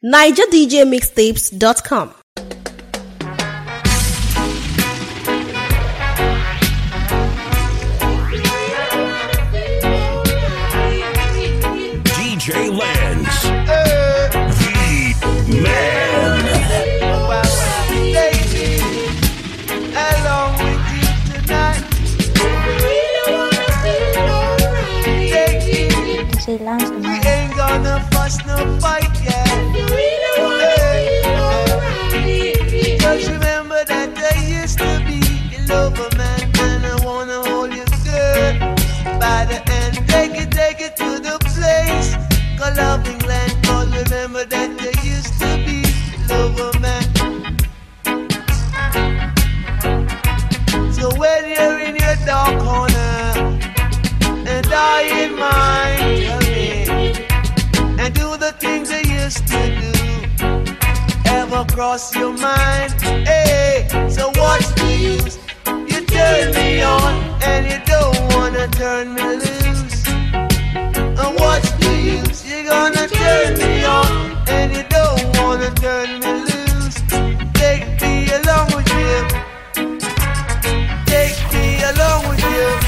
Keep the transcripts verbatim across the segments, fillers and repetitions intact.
niger d j mixtapes dot com. D J Lens, the man. Along with you tonight. Say Lance, we ain't gonna fuss no fight, yeah. Just remember that there used to be a lover man, and I wanna hold you good by the hand. Take it, take it to the place called loving land. Cause remember that there used to be a lover man. So when you're in your dark corner and I in mine, tell me, and do the things they used to do ever cross your mind? Hey, so what's the use? You turn me on and you don't wanna turn me loose. And what's the use? You're gonna turn me on and you don't wanna turn me loose. Take me along with you. Take me along with you.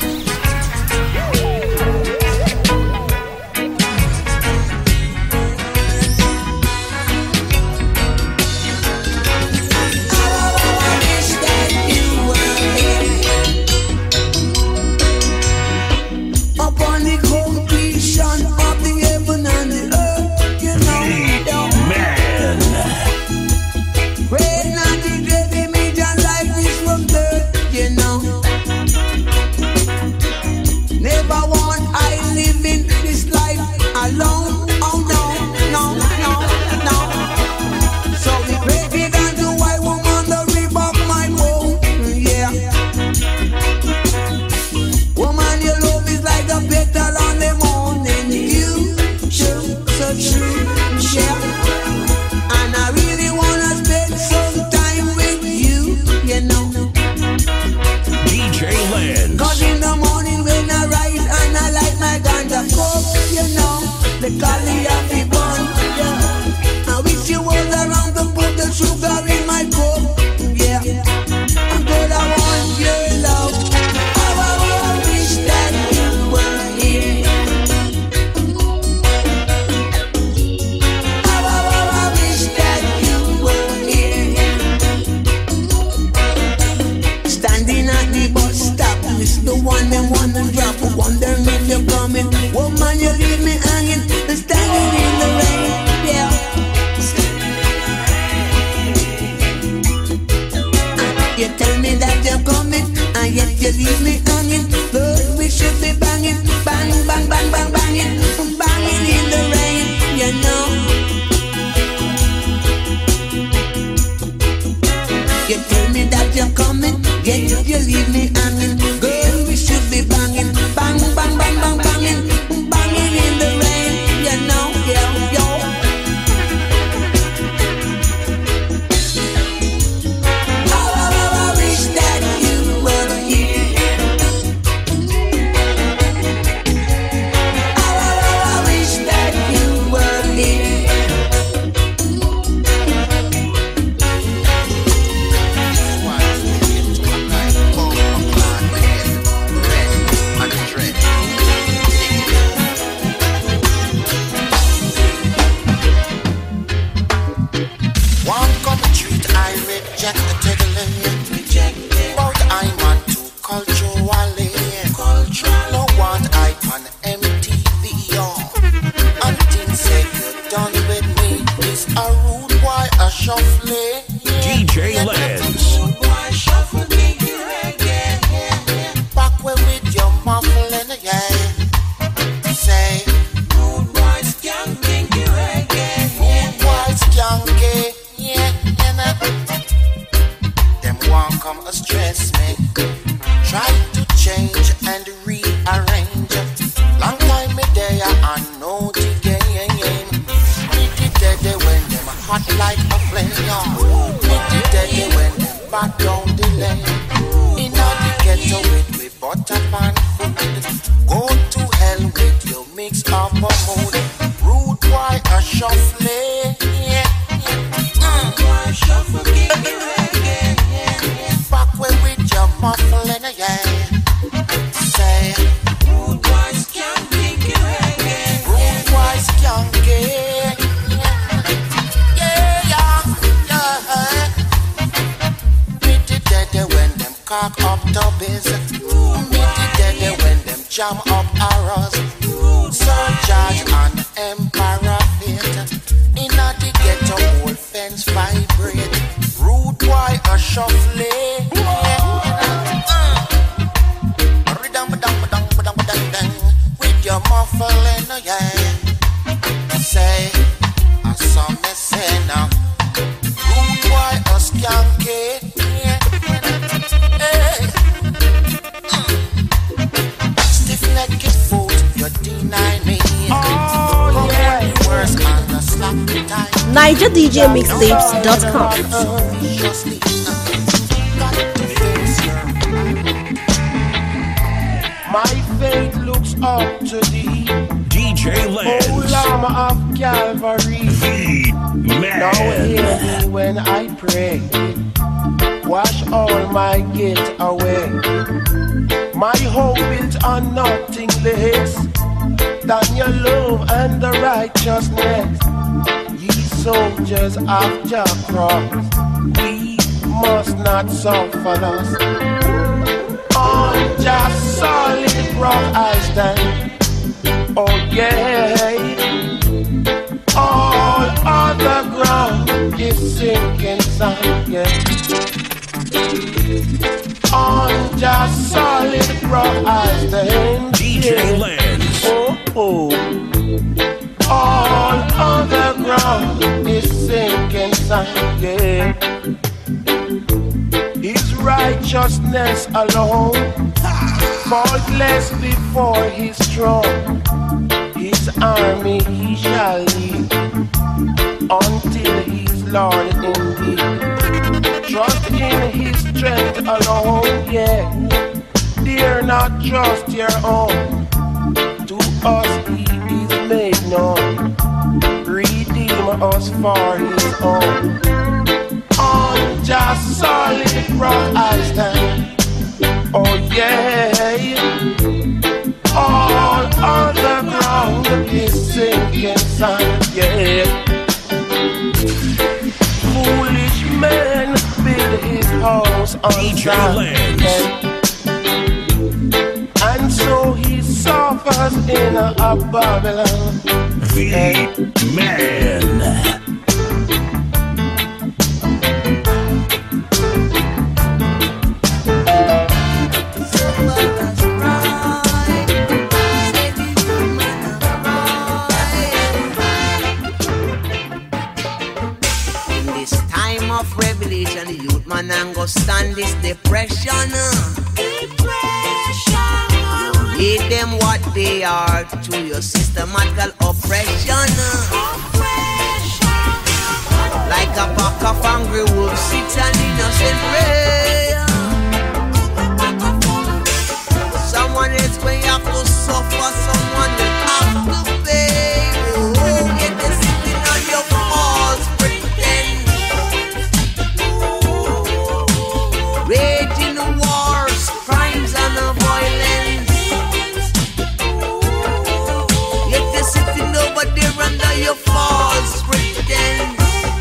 Go to hell with your mix of a mood. Rude boy, a shuffle. tubbies. Meet dead when them jam up arrows. Surcharge and emperor fit. Inna the ghetto old fence vibrate. Rude boy a shuffling. With your muffling, yeah. Say, I saw me say now. Rude boy a skanky. Hey. Stiff necked foot, you deny me. Oh, yeah. Worse on the slack time. Niger D J Mixtapes dot com. My faith looks up to thee, D J Lens, O Lamb of Calvary. The Man. Now hear me when I pray. Wash all my guilt away. My hope built on nothing less than your love and the righteousness. Ye soldiers of Jah cross, we must not suffer loss. On just solid rock I stand. Oh yeah. All other ground is sinking sand. Yeah. On just solid rock I stand. D J Lens. Oh oh. All other ground is sinking sand. Yeah. His righteousness alone, faultless before his throne. His army he shall lead until he's Lord indeed. Trust in his strength alone, yeah. Dare not trust your own. To us he is made known. Redeem us for his own. On just solid rock I stand. Oh yeah. All other ground is sinking sand. Yeah. Foolish man build his house on D J sand. Lens. And so he suffers in a Babylon. The Man. Revelation, the youth man and go stand this depression. Depression. Give them what they are to your systematical oppression. Oppression. Like a pack of angry wolves sits an innocent prey. Someone else will have to suffer, someone will have to pay. Oh, get the sitting on your false pretend. Raging wars, crimes and violence. Yet they're sitting over there under your false pretense.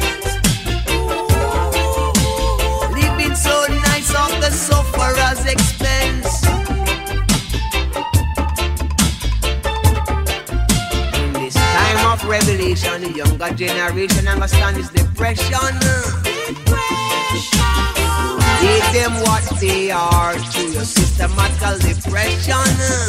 Living so nice on the sufferer's expense. In this time of revelation, the younger generation understand this depression. Give them what they are to your systematical depression.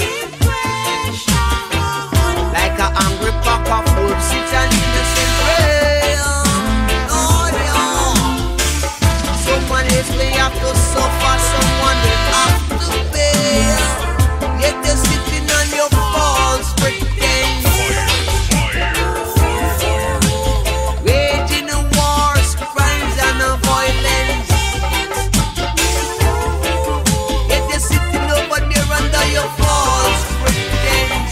Like an angry pack of wolves, it's an innocent prey. Oh, yeah. Someone else may have to suffer, someone will have to pay. Yet they're sitting on your false pretense. Raging wars, crimes and violence. Under your false pretense.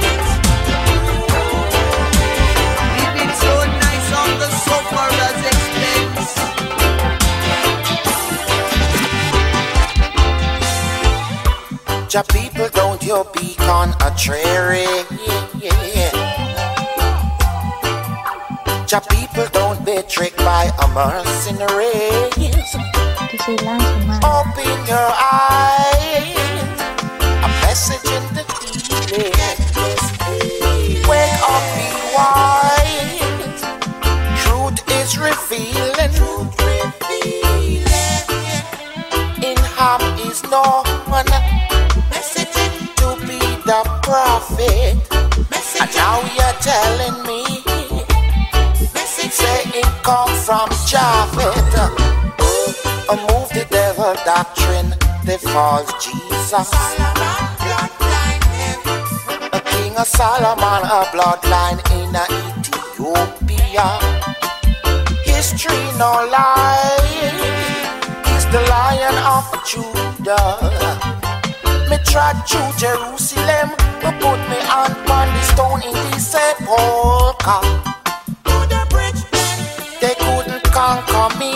Living so nice on the sufferer's expense. Ja people, don't you beacon a tree. Yeah. Ja people, don't be tricked by a mercenary. ชื่อล่างขึ้นมา Open your eyes, a message in the evening. Wake up, be wise. Truth is revealing. In harm is no one. Message to be the prophet. And now you're telling me. Say it come from Japhet. A move the devil doctrine, the false Jesus. A king of Solomon, a bloodline in a Ethiopia. History no lie, he's the Lion of Judah. Me trod through Jerusalem, me put me on on the stone in the sepulchre. They couldn't conquer me.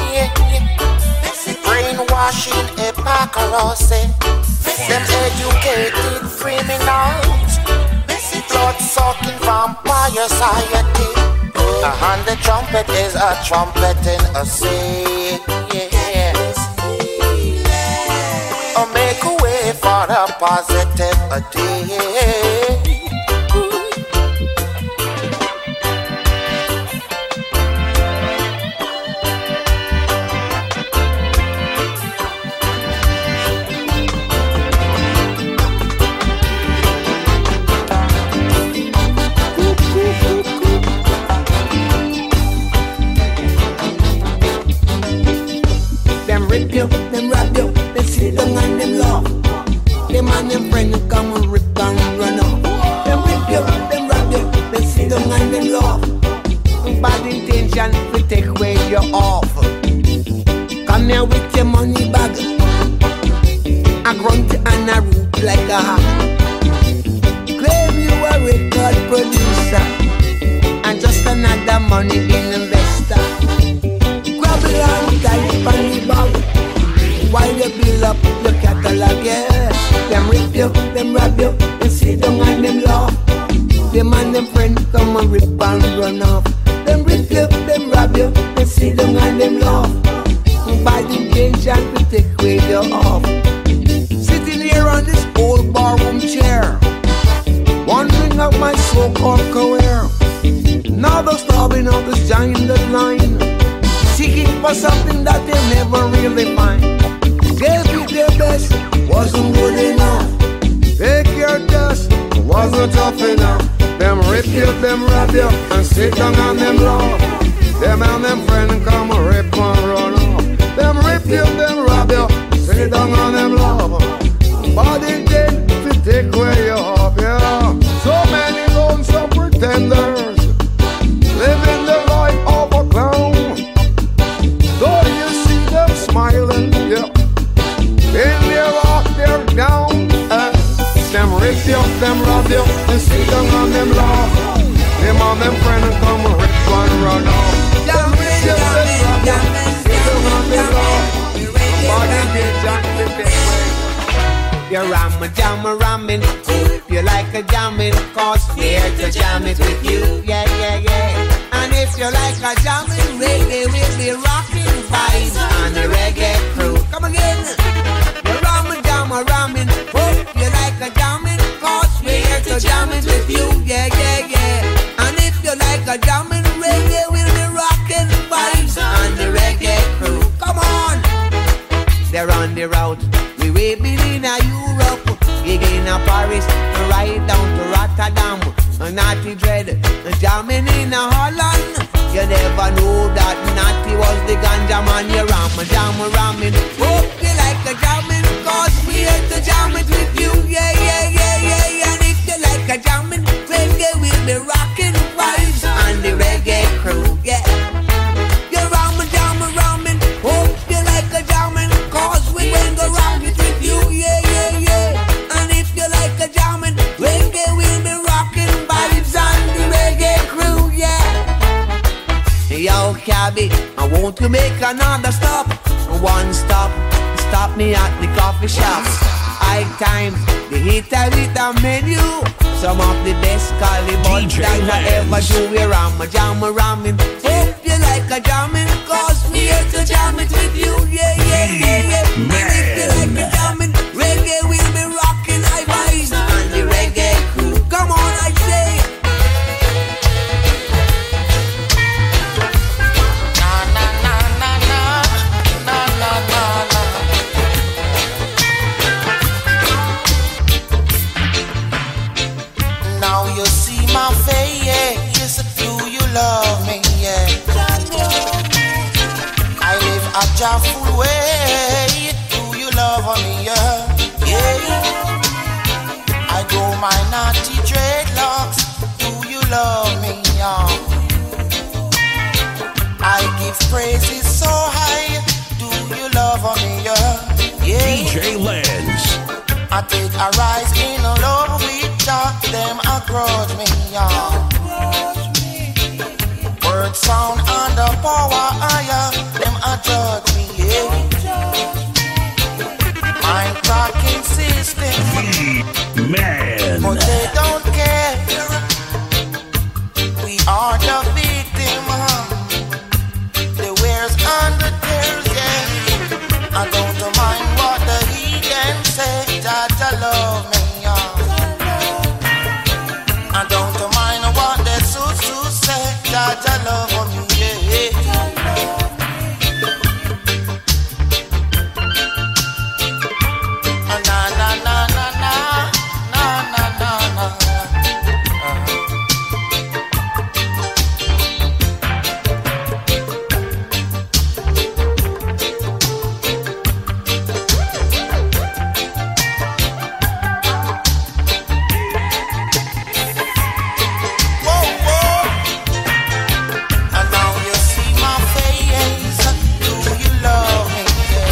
Brainwashing hypocrisy. Them educated criminals. Blood-sucking vampire society. And the trumpet is a trumpet in a sea. Oh, make a way for a positive day. Them rap you, they sit down and them laugh. Them and them friend come and rip and run off. Them rip you, them rap you, they sit down and them laugh. Bad intention, we take away your off. Come here with your money bag. I grunt and I root like a hat. Claim you a record producer and just another money investor. Grab it and type on the bag. While you build up your catalog, yeah. Them rip you, them rap you, and sit down and them laugh. Them and them friend come and rip and run off. Them rip you, them rap you, and sit down and them laugh. By the intention to take away your off. Sitting here on this old barroom chair, wondering of my so-called career. Now they're starving out this giant line, seeking for something that they never really find. Gave you their best, wasn't good enough. Take your dust, wasn't tough enough. Them rip you, them rap you, and sit down on them laugh. Them and them friend come and rip and run off. Them rip you, them rap you, sit down on them laugh. But intent to take away your off, yeah. So many lonesome pretenders, living the life of a clown. Though you see them smiling, yeah. In their up, they're down. Uh, them rip you, them rob you, and sit down on them laugh. Them on them friend and come and rip and run off. Them rip you, them rob you, sit down on them laugh. Body get jacked with them way. You ram a jam a ramming, if you like a jamming, cause here to jam it with you, yeah, yeah, yeah. And if you like a jamming, reggae will be rocking vibes on the reggae crew. Come again. A ramming, hope you like a jamming, cause we're here to jam it with you, yeah, yeah, yeah. And if you like a jamming, reggae will be rocking vibes on the reggae crew. Come on! They're on the route, we way in a Europe, gig in a Paris, right down to Rotterdam, a Natty Dread, jamming in a Holland. You never know that Natty was the ganja man. You ram a jam a ramming, hope you like a jamming, cause we're here to jam it with you, yeah, yeah, yeah, yeah. And if you like a jamming, reggae will be rocking vibes on the reggae crew, yeah. You ram a jam a ramming, hope you like a jamming, cause we're going to rock it with you, yeah, yeah, yeah. And if you like a jamming, reggae will be rocking vibes on the reggae crew, yeah. Yo, cabby, I want to make another stop. One stop, stop me at the coffee shop. High times, the heater with the menu. Some of the best caliber that I ever do. We're ram a jam a ramming. Hope you like a jamming, cause we here to jam it with you, yeah, yeah. joyful way. Do you love me? Yeah, yeah. I grow my naughty dreadlocks. Do you love me? Yeah. I give praises so high. Do you love me? Yeah, yeah. D J Lens. I take a rise in love with Jah. Them a grudge me, yeah. Word sound and the power higher. Them a judge me, yeah. Mind cracking system, Man. but they don't care. We are the victim, huh? The wears and the tears, yeah. I don't mind what the heathen say. Jah Jah love me, yeah. I don't mind what the susu say. Jah Jah love me, yeah. Na na na na na na na na na. Whoa, whoa. And now you see my face. Do you love me?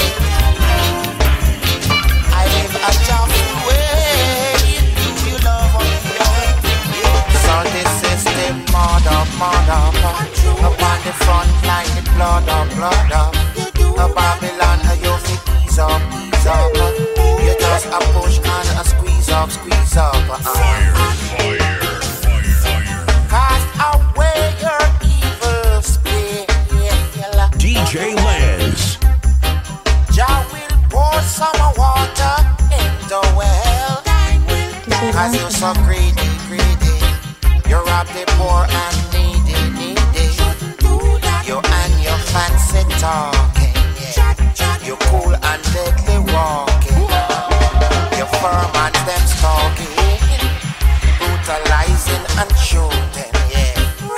I live a joyful way. Do you love me? So this is the mother, mother, up on the front line, the blood up, blood up. A Babylon, you fit ease up, ease up. You just a push and a squeeze up, squeeze up. Fire, fire, fire. Cast away your evil spirit. D J Lens. Jah will pour some water in the well. Cause you're so greedy, greedy. You rob the poor and needy, needy. You and your fancy talking, yeah. You cool and deadly walking. You firm and them stalking. Brutalizing and shooting, yeah.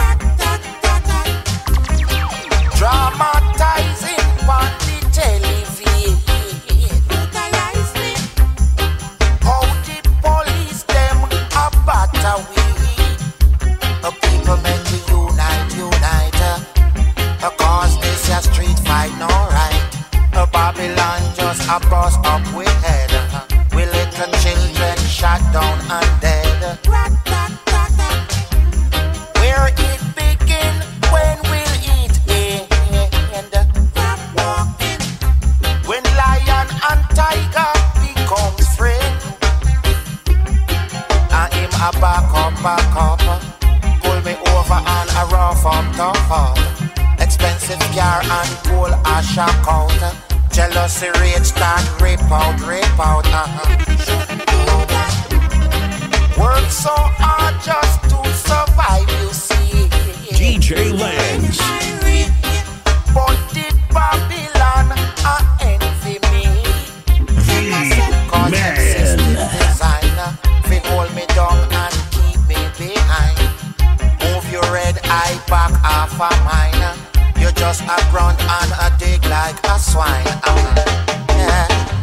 Dramatizing on the television. How the police them a batter we. A people meant to unite, unite. uh, Cause this a street fight no right. A Babylon just a bust up with head. uh, With little children shot down and dead. Where it begin, when will it end? When lion and tiger become friends, and him a back up, back up, pull me over and a rough up, tough up. Expensive car and gold a shock out. Jealousy rage start rip out, rip out. Uh-huh. Work so hard just to survive, you see. D J Lens. But did Babylon a envy me? Cause them system designer fi hold me down and keep me behind. Move your red eye back off of mine. You just a grunt and a dig like a swine. Uh-huh. Yeah.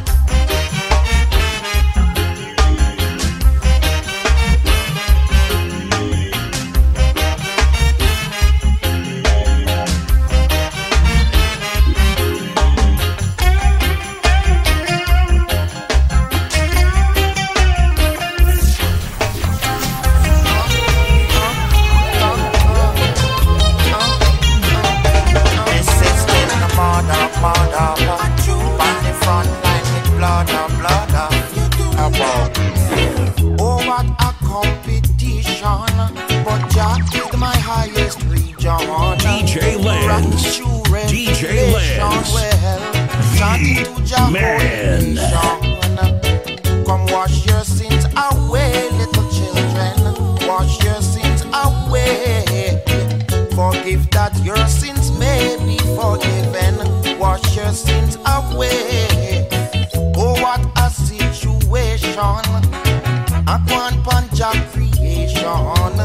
This is in the mother, mother, on the front line with blood up, blood up. Oh, what a competition! But Jah is my highest region. D J Lens. D J Lens. Well, Man. Come wash your sins away, little children. Wash your sins away. Forgive that your sins may be forgiven. Wash your sins away. Oh, what a situation. A one punch of creation.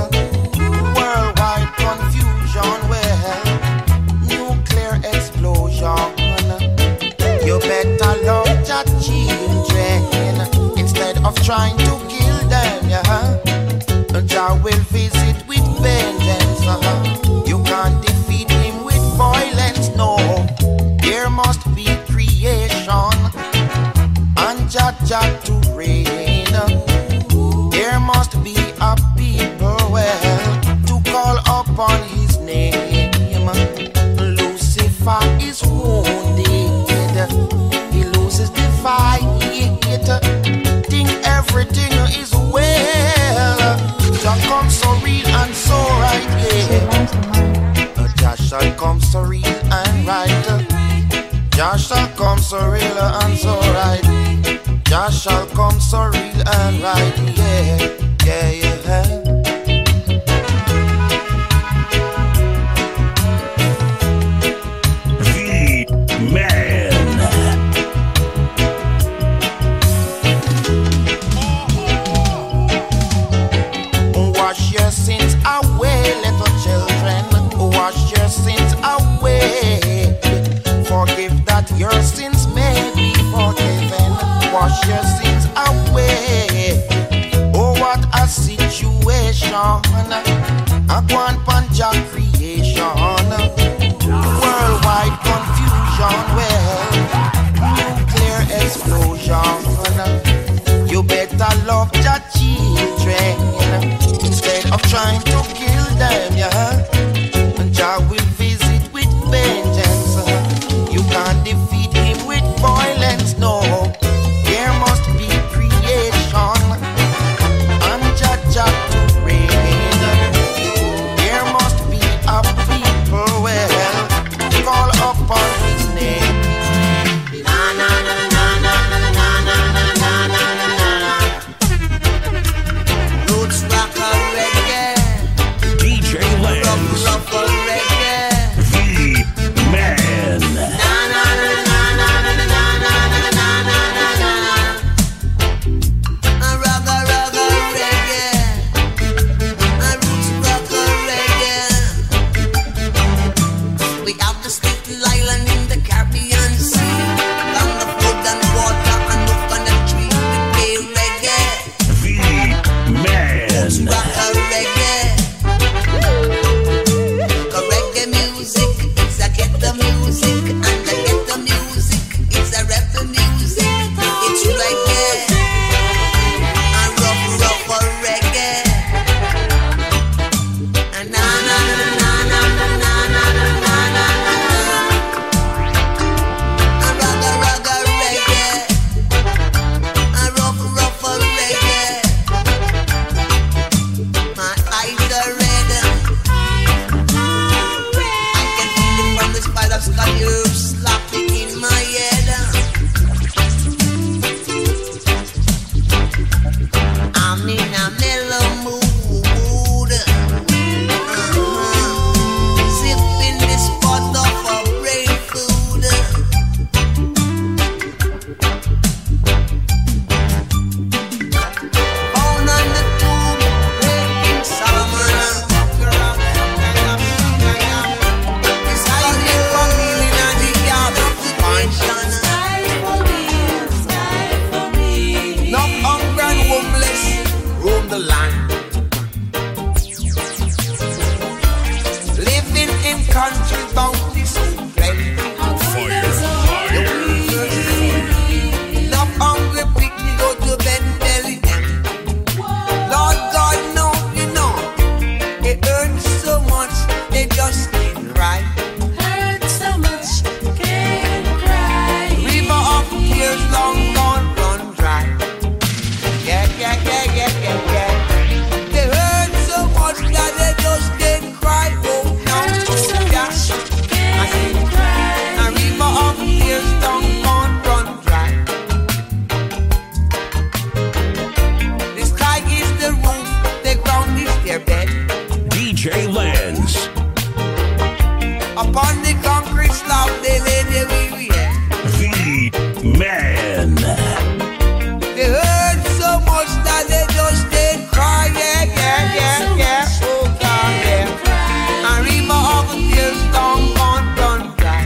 Worldwide confusion. Well, nuclear explosion. Jah to reign. There must be a people well to call upon his name. Lucifer is wounded, he loses the fight, think everything is well. Jah comes so real and so right, yeah. Jah shall come so real and right. Jah shall come so real and so right. Jah shall come so real and right, yeah, yeah, yeah. Wash your sins away, little children. Wash your sins away. Forgive that your sins may be forgiven. Wash your sins away. Oh, what a situation. A one panja creation. Worldwide confusion. Well, nuclear explosion. You better love your children instead of trying to kill them, yeah. And Jah will visit with vengeance. You can't defeat him with violence, no. There must be creation and Jah Jah to reign. There must be a people well call upon his name. Na na na na na na na na na na na na. Roots rock a reggae. D J Lens. Rough, rough a reggae. V-Man. Na na na na na na na na na na na na. A rock a rock a reggae. A roots rock a reggae. We have this little island in the Caribbean Sea. Long the food and water and look on the tree. We play reggae. V-Man. Rock a reggae. Cause reggae music is a ghetto music, and the ghetto music is a rebel music. It's reggae, a rough, rough a reggae. And na na na na na na na na na na na. A ragga ragga reggae, a rough, rough a reggae. My eyes are red. I can feel it from the spot of sky herbs slapping in my head. I'm in a mellow mood. Uh-huh. Sipping this pot of a brain food. Found on the tube, breaking Solomon. It's how you come in and the yard of the pension. No hungry and homeless roam the land. Living in country bounty so plenty. No hungry picnic go to bed belly empty. Lord God know, you know, they earn so much they just can't right. River of tears long gone run dry. Yeah, yeah, yeah, yeah, yeah, yeah. They hurt so much that they just can't cry. Oh, no, oh, yeah. I see. A river of tears long gone run dry. The sky is the roof, the ground is their bed. D J Lens. Upon the concrete slab they lay their weary head. V-Man. They hurt so much that they just didn't cry. Yeah, yeah, yeah, yeah. Oh, God, yeah. A river of tears long gone run dry.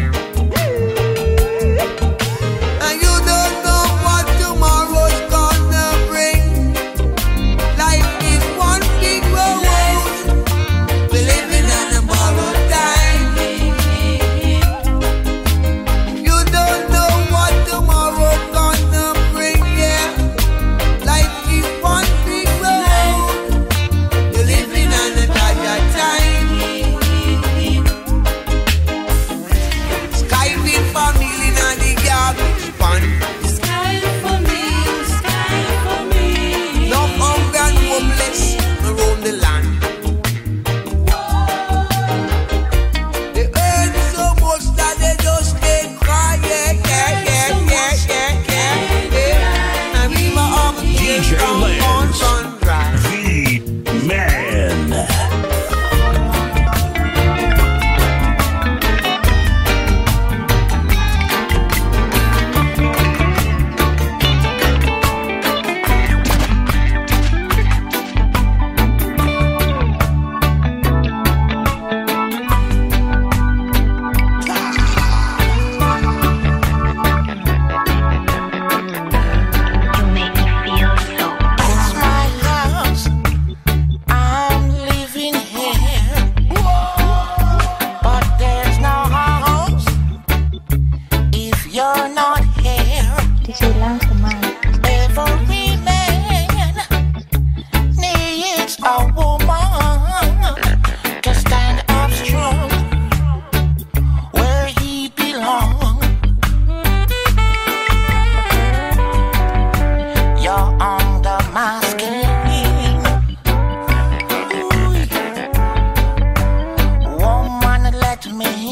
And you don't know what tomorrow's gonna bring. Life is one big road. We're living on a borrowed time.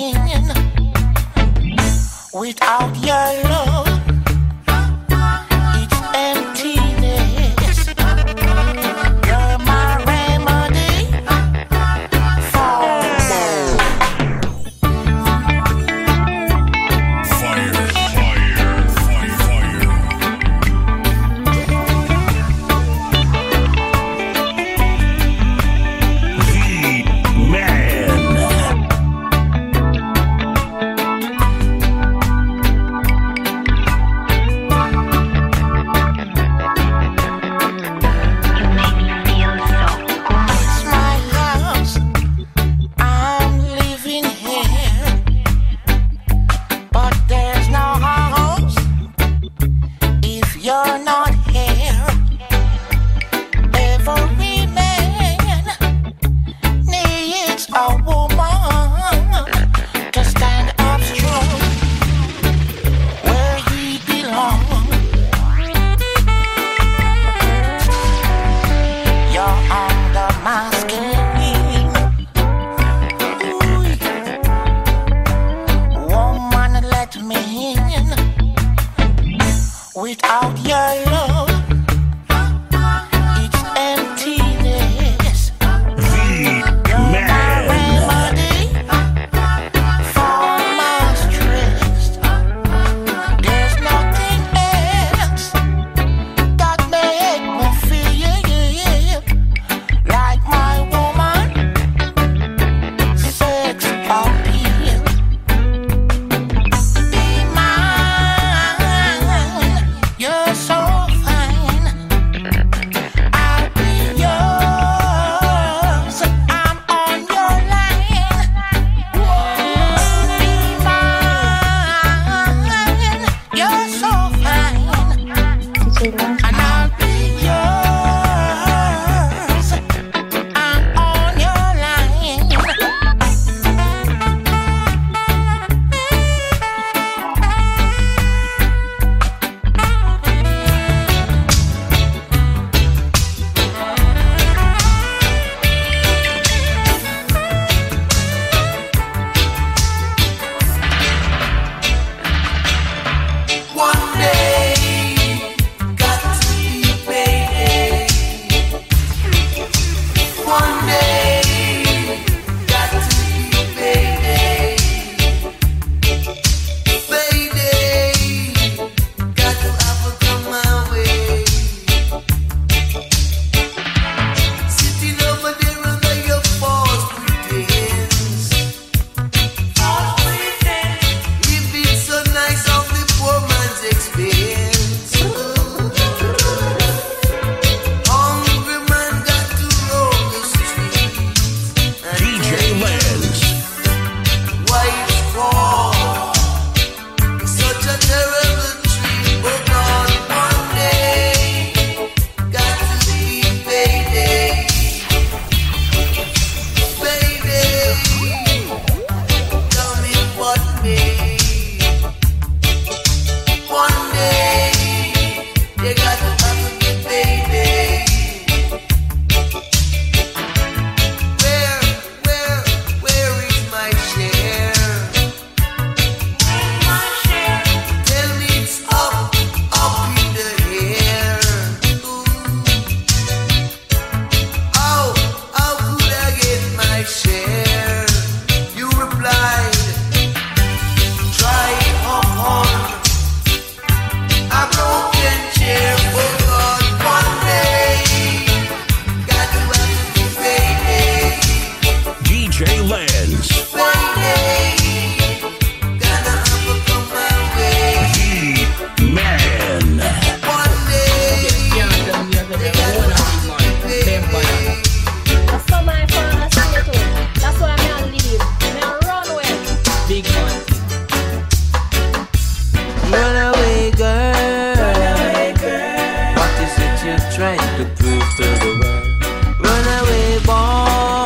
Without your love, it's emptiness. You're my remedy for Fire, fire, fire, fire. The man. Without your love, it's emptiness. The man. Remedy for my stress. There's nothing else that make me feel like my woman sex appeal. Be mine, you're so fine. I'll be yours. I'm on your line. Be mine, you're so fine. And I'll be yours. I'm on your line. One day, got to be baby. One day, got to be baby. Baby, got to have a come my way. Sitting over there under your false pretense. Living so nice off the poor man's expense. Hungry man got to roam the streets. And D J Lens. white fall. Such a terrible treat. But on one day, got to be baby. Baby, tell me what me. One day, you got to have a good baby. Where, where, where is my share? Tell me it's up, up in the air. Ooh. How, how could I get my share? You replied, try on a broken chair. Oh God, one day, got to have to be baby. D J Lens. Baby, gotta have a come my way. The man. One day, they gotta have to be baby. That's how my father sing it too. That's why I'm gonna leave. I'm gonna run away. Big man. Run away, girl. What is it you're trying to prove to the world? Run away, boy.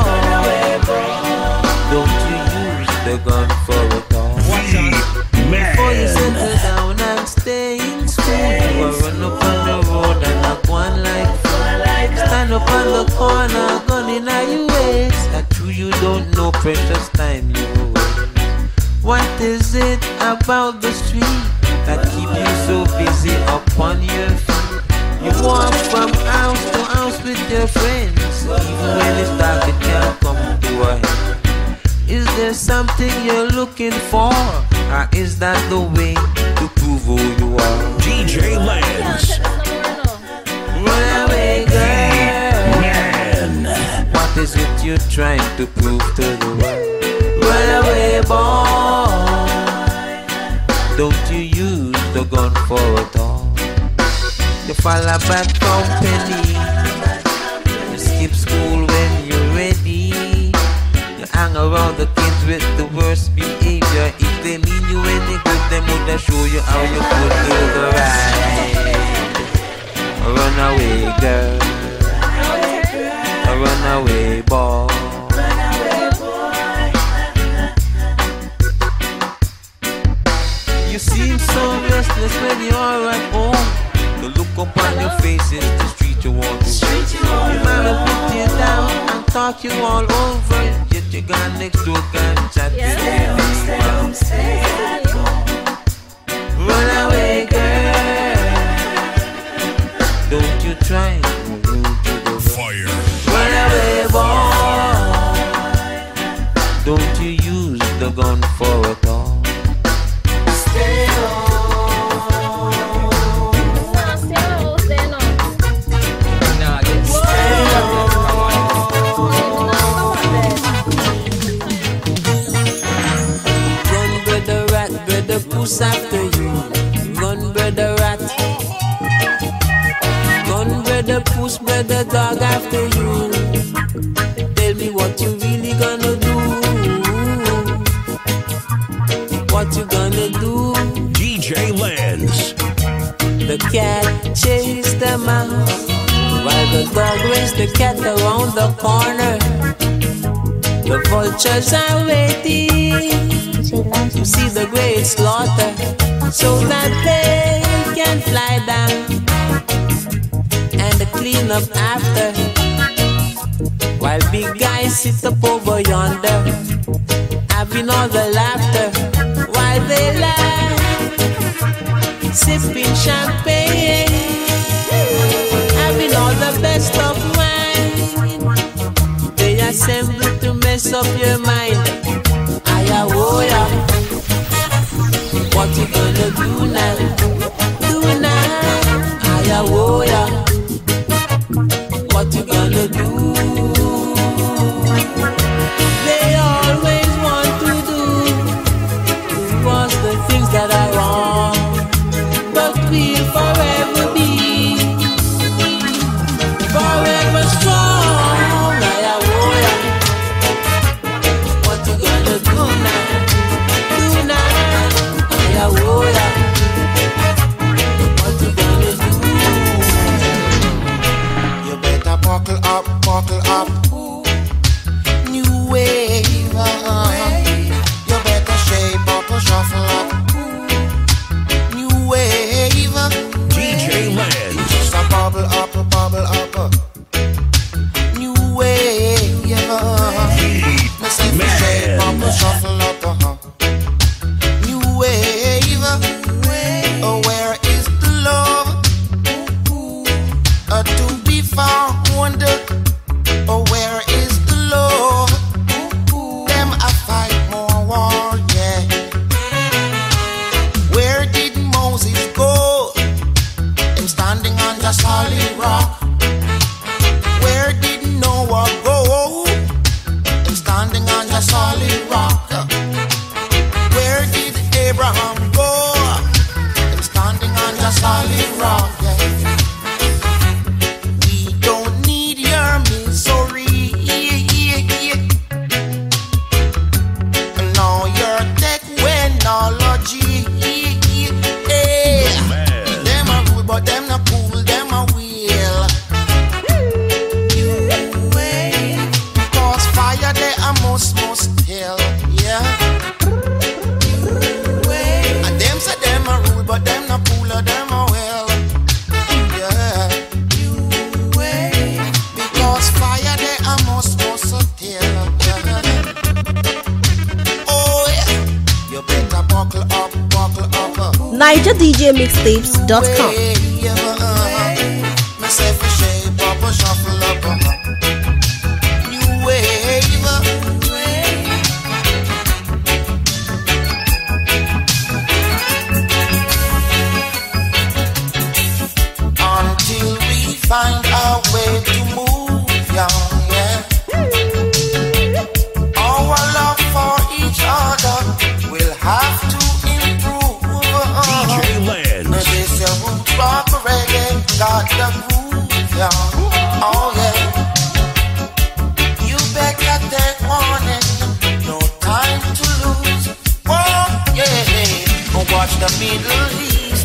Don't you use the gun for a car. The Before you man. settle down and stay in school, you will run up on the road and knock one like fool. Stand up on the corner, gun in your waist. That true, you don't know precious time you waste. What is it about the street that keep you so busy upon your feet? You walk from house to house with your friends, even when it's dark it can't come to a head. Is there something you're looking for, or is that the way to prove who you are? D J Lance. Run away, girl. What is it you're trying to prove to the world? Run away, boy. Don't you use the gun for a toy. You follow bad company. You skip school when you're ready. You hang around the kids with the worst behavior. If they mean you any good, they would show you how you could do the right. Run away, girl. Run away, boy. You seem so restless when you're at home. The look upon your face is the street you want to go. You might have put you down and talk you all over. Yet you gone next door and chat with you. Run away, girl. Don't you try to move to the fire. Run away, boy. Don't you use the gun for a toy. Stay home. Puss after you, run brother rat. Run brother puss, brother dog after you. Tell me what you really gonna do. What you gonna do? D J Lance. The cat chased the mouse, while the dog raced the cat around the corner. The vultures are waiting to see the great slaughter, so that they can fly down and clean up after. While big guys sit up over yonder, having all the laughter, while they laugh, sipping champagne, having all the best of wine. They assemble to mess up your mind. Ayawoya, what you gonna do now? Do now, Ayawoya, what you gonna do? They always want to do to us the things that are wrong, but we'll forever be forever strong. Ayawoya, what you gonna do now? Do now, Ayawoya, what you gonna do? You better buckle up, buckle up. New wave, uh-huh. You better shape up or shuffle up. Niger D J Mixtapes dot com. Find our way to move, young, yeah. Our love for each other will have to improve. D J Lance. This is rock reggae, got the groove, young. Oh yeah. You better take warning, no time to lose. Oh yeah. Watch the Middle East.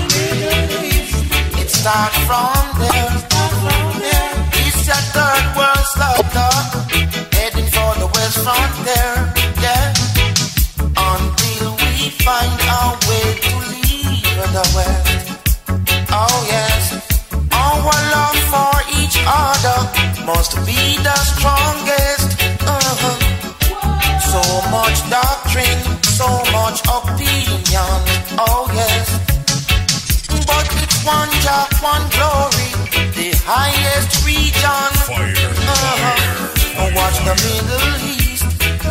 It starts from there. It's a third world slaughter, heading for the west frontier, yeah. Until we find our way to leave the west. Oh yes, our love for each other must be the strongest. Uh-huh. So much doctrine, so much opinion. Oh yes. But it's one job, one glory, the highest region. Fire, uh-huh. fire, Watch the Middle East.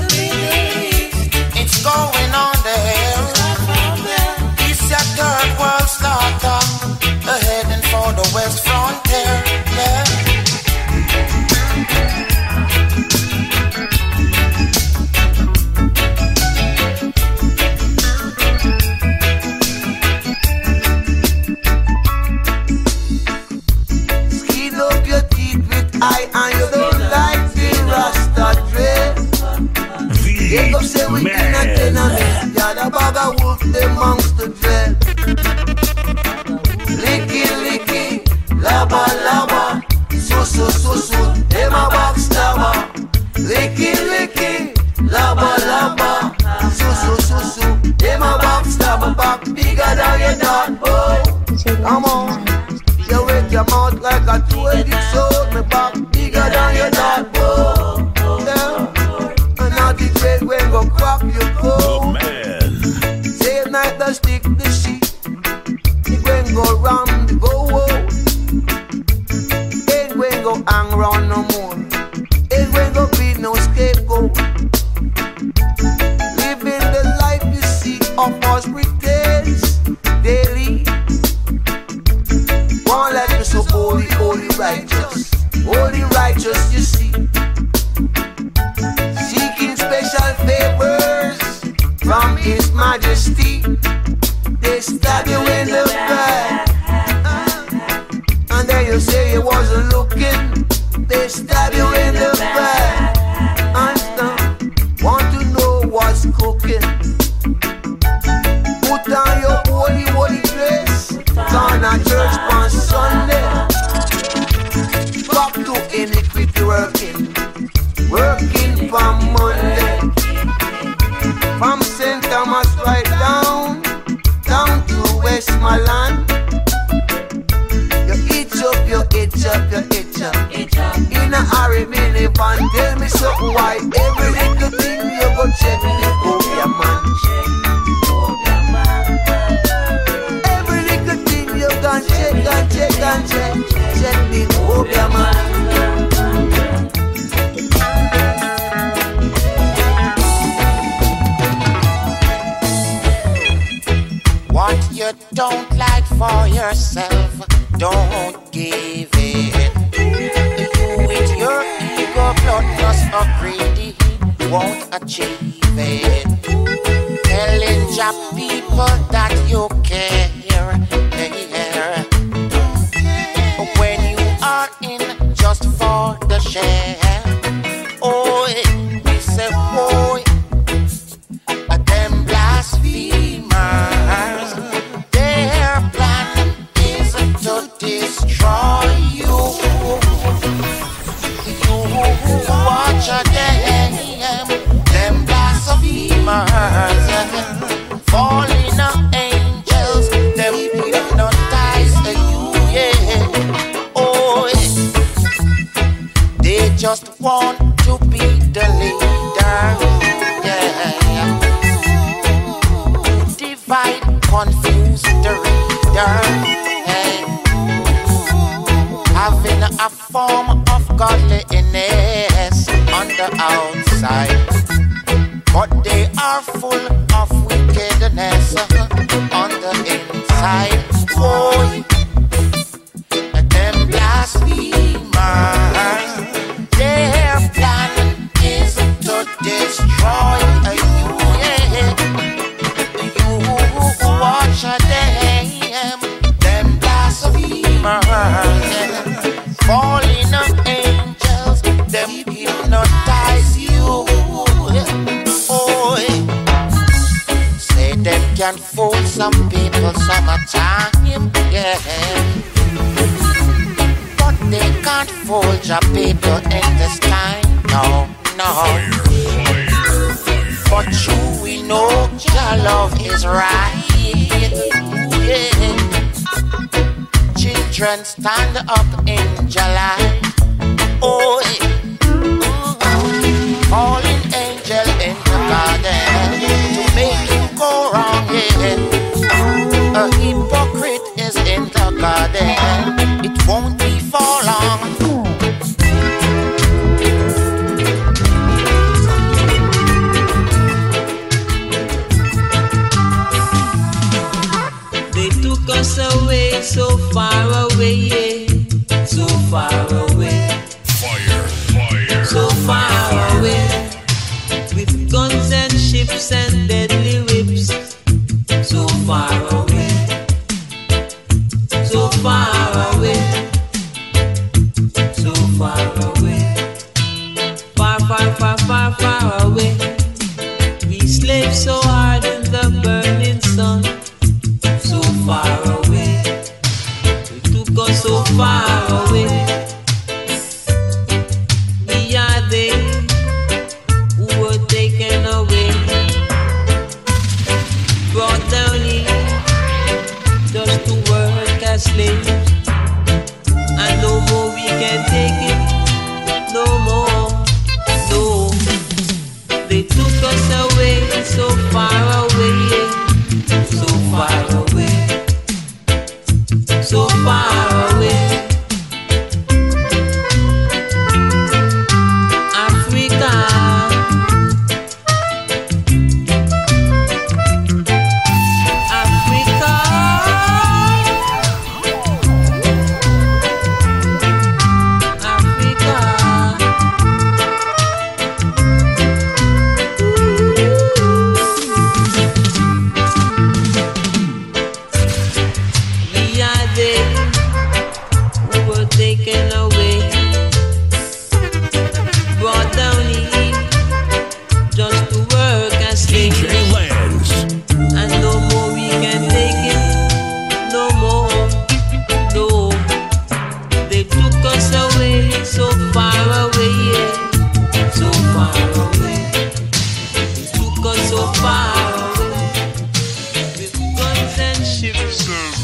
It's going on there. It's a third world slaughter, heading for the west frontier. Yeah. I and you don't like the Rasta dread. Jacob say we cannot enemy. Got a bag of wolf amongst the dread. Licky, licky, laba, laba. So, so, so, so, them a backstabber. Licky, licky, laba, laba. So, so, so, so, them a backstabber. Back bigger than your dad, boy. Come on. You wake your mouth like a two-headed sword. Me back bigger than your dad, boy. Yeah. And now the dread when go crack your cold. Same night the stick the sheep. It when go round the go out. It when go hang round no more. It when go be no scapegoat. Living the life you see of us pretense daily. One like you so holy, holy, righteous. Holy, righteous, you see. Seeking special favors from His Majesty. They stab you in the back. And then you say you wasn't looking. They stab you in the back. And now, want to know what's cooking. Put on your holy, holy dress. Turn a church on Sunday. Back to iniquity working. Working from Monday. From Saint Thomas right down. Down to Westmoreland. You itch up, you itch up, you itch up. In a hurry, minivan. Tell me something why every little thing you go check the Obia man. Every little thing you can check and check and check. Check the Obia man. What you don't like for yourself, don't give it. You with your ego, bloodless or greedy, won't achieve it. Telling your people that you care, yeah. When you are in just for the share, oh, we say, boy, them blasphemers, their plan is to destroy you. You watch them, them blasphemers, falling angels form of godliness on the outside, but they are full of wickedness on the inside. Boy, them blasphemers, their plan is to destroy you. Yeah. You watch them, them blasphemers, falling angels, them hypnotize you. Oh, say them can fool some people summertime, yeah, but they can't fool your people in this time, no, no. But you, we know your love is right, yeah. Children, stand up in July. Oh, yeah. Fallen angel in the garden to make you go wrong, yeah. A hypocrite is in the garden. It won't be for long. They took us away, so far away, yeah. So far away. Fire, fire. So far away. With guns and ships and deadly whips. So far away. So far away. So far away. Far, far, far, far, far away. We slaved so hard in the burning sun. So far away. We took us so far away. We are they who were taken away, brought down here just to work as slaves. And no more we can take it, no more, no. They took us away, so far away, yeah. So far away, so far away. Africa, Africa, Africa. We are they who were taken away, brought down here just to work as D slaves. J Lens. And no more we can take it, no more, no. They took us away, so far away, yeah. So far away. They took us so far away. With guns and ships.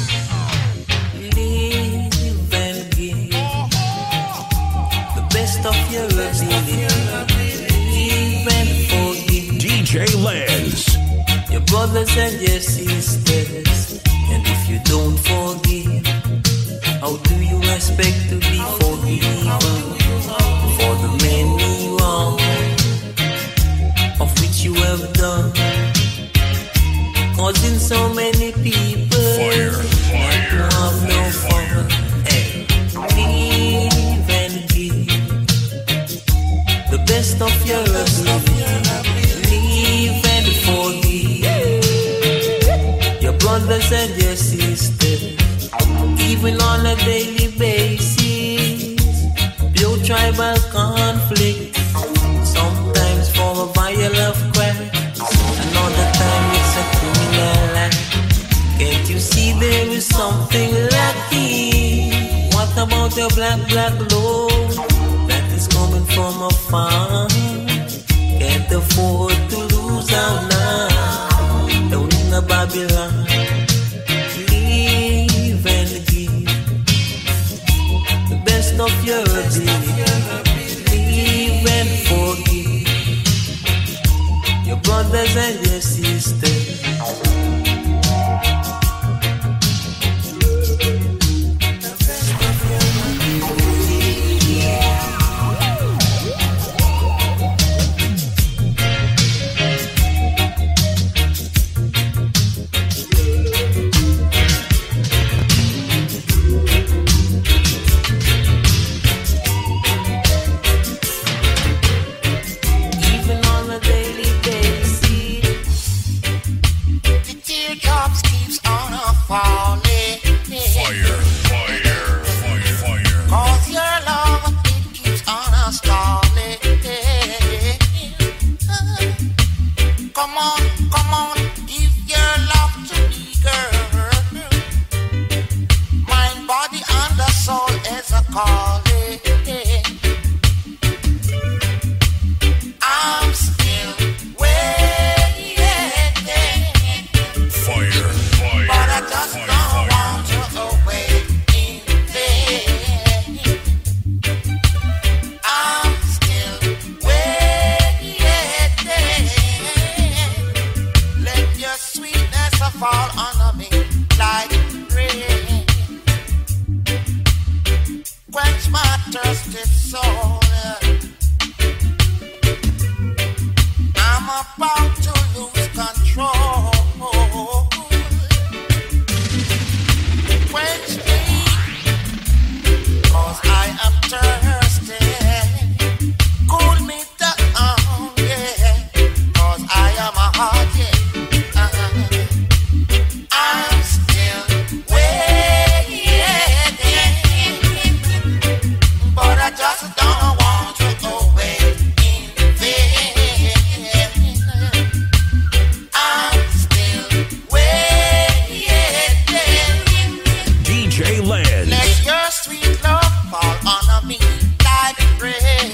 Live and give the best of your ability. Live and forgive D J Lens. your brothers and your sisters. And if you don't forgive, how do you expect to be forgiven for the many wrongs of which you have done, causing so many people Fire, to fire, have no fun? Hey, live and give the best of your ability. Live and forgive your brothers and your sisters, even on a daily basis. Pure tribal conflict, sometimes for a violent crime, another time it's a criminal act. Can't you see there is something lacking? What about your black, black love that is coming from afar? Can't afford to lose out now. Down in the Babylon, live and give the best of your ability. Live and forgive your brothers and your sisters. falling. Fire, fire, fire, fire. Cause your love, it keeps on a stalling. Come on, come on, give your love to me, girl. Mind, body, and the soul is a calling. I'm still waiting. Fire, fire, But I just fire, don't fire. want to wait in vain. I'm still waiting. Let your sweetness fall on me like rain. Quench my thirsty soul. I'm about to lose control. Quench me, cause I am thirsty. Cool me down, yeah, cause I am a heart, yeah. Uh-huh. I'm still waiting, but I just don't want to wait in vain. I'm still waiting. D J Len. Let your sweet love fall on me like rain.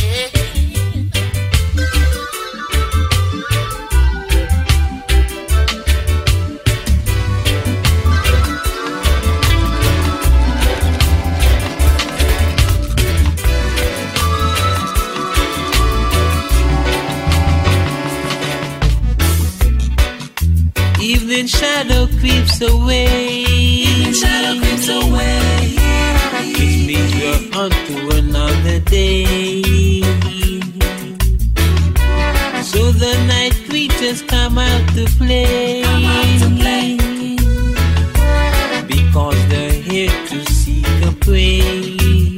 Evening shadow creeps away. Evening shadow creeps away. Which means we're on to another day. So the night creatures come out to play. Come out to play. Because they're here to seek a prey.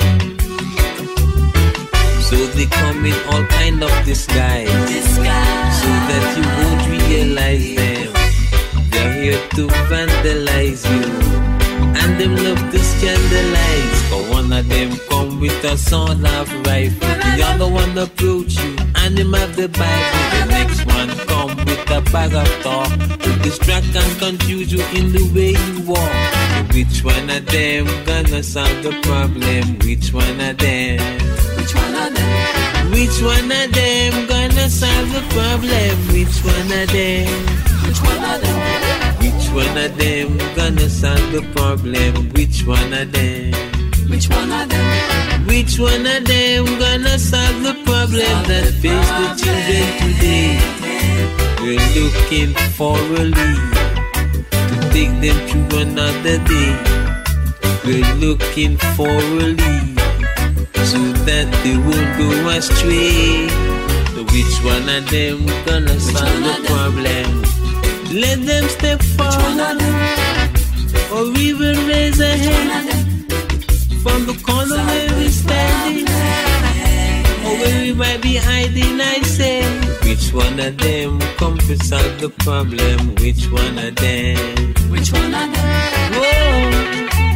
So they come in all kind of disguise. Disguise. So that you won't realize them. They're here to vandalize you, and them love to scandalize. For one of them come with a sword of rifle, the other one approach you, and them have the Bible. The next one come with a bag of talk to distract and confuse you in the way you walk. Which one of them gonna solve the problem? Which one of them? Which one of them? Which one of them gonna solve the problem? Which one of them? Which one of them? Which one of them gonna solve the problem? Which one of them? Which one of them? Which one of them gonna solve the problem that face the children today? We're looking for a lead to take them through another day. We're looking for a lead so that they won't go astray. So which one of them gonna solve the problem? Let them step forward, or we will raise a hand from the corner where we're standing, or where we might be hiding. I say, which one of them come to solve the problem? Which one of them? Which one of them? Whoa.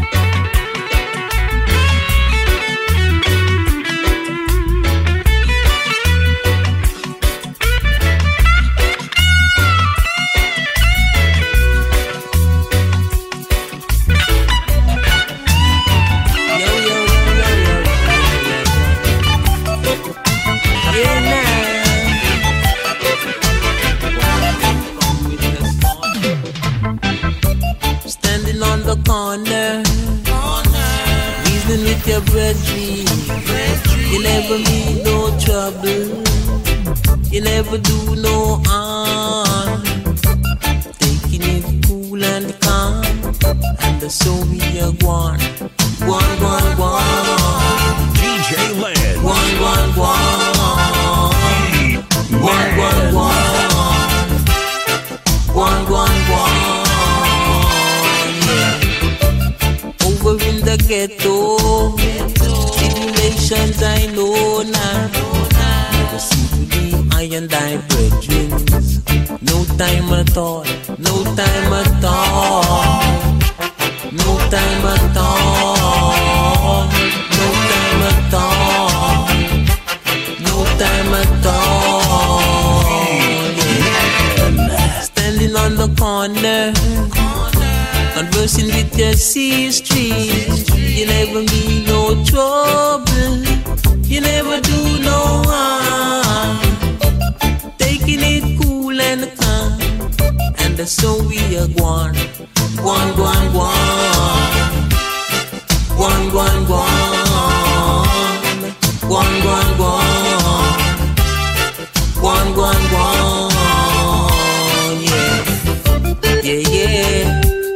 Corner, reasoning with your brethren. You never meet no trouble. You never do no harm. Taking it cool and calm, and the so we are one, one, one, one. D J Len. One, one, one. One, one, one. One, one, one. Over in the ghetto, tribulations I know now. Never see to be I and I brethren. No time at all, no time at all. no time at all, no time at all, no time at all. Yeah. Standing on the corner, conversing with your sister. You never mean no trouble, you never do no harm. Taking it cool and calm, and that's so we are gone. Gone, gone, gone. Gone, gone, gone. Gone, gone, gone. Gone, gone, gone. Yeah, yeah, yeah.